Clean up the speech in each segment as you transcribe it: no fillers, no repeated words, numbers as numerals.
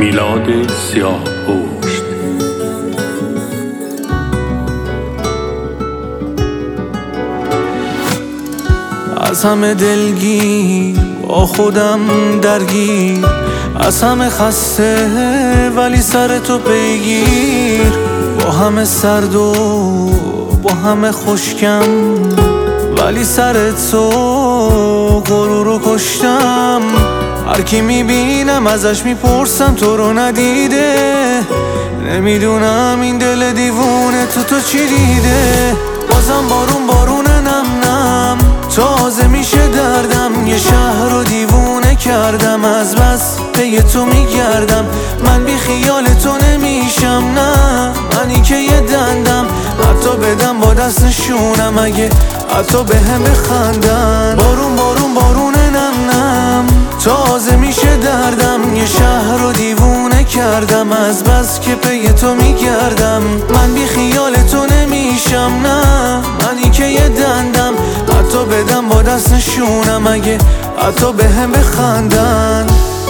میلاد سیاهپوست. از همه دلگیر با خودم درگیر، از همه خسته ولی سر تو پیگیر، با همه سرد و با همه خشکم ولی سر تو غرور رو کشتم. هر کی میبینم ازش میپرسم تو رو ندیده، نمیدونم این دل دیوونه تو چی دیده. بازم بارون نم نم تازه میشه دردم، یه شهر رو دیوونه کردم، از بس پی تو میگردم. من بی خیال تو نمیشم، نه منی که یه دندم، حتی بدم با دست نشونم اگه حتی به هم بخندن. بارون نم نم تازه میشه دردم، یه شهر رو دیوونه کردم، از بس که پی تو میگردم. من بی خیال تو نمیشم، نه منی که یه دندم، حتی بدم با دست نشونم اگه حتی به هم بخندن.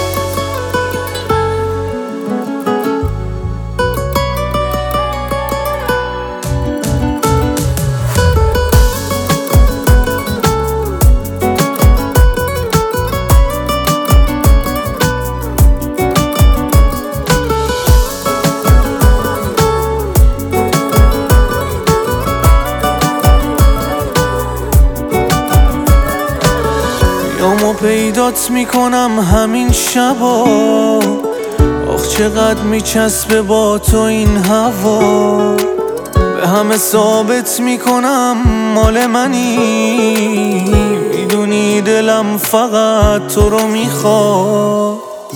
یامو پیدات میکنم همین شبا، آخ چقدر میچسبه با تو این هوا. به همه ثابت میکنم مال منی، میدونی دلم فقط تو رو میخواد.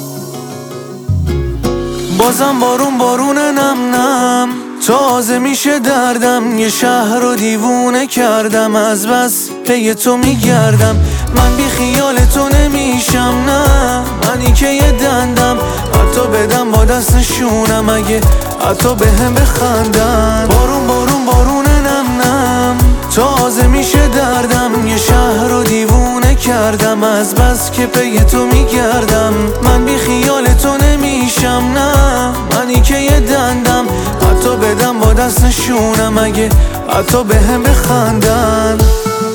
بازم بارون نم نم تازه میشه دردم، یه شهر رو دیوونه کردم، از بس پی تو میگردم. من بی خیال تو نمیشم، نه منی که یه دندم، حتی بدم با دست نشونم اگه حتی به هم بخندن. بارون نم نم تازه میشه دردم، یه شهر رو دیوونه کردم، از بس که پی تو میگردم. من بی خیال تو نمیشم، نه منی که یه دندم، حتی بدم با دست نشونم اگه حتی به هم بخندن.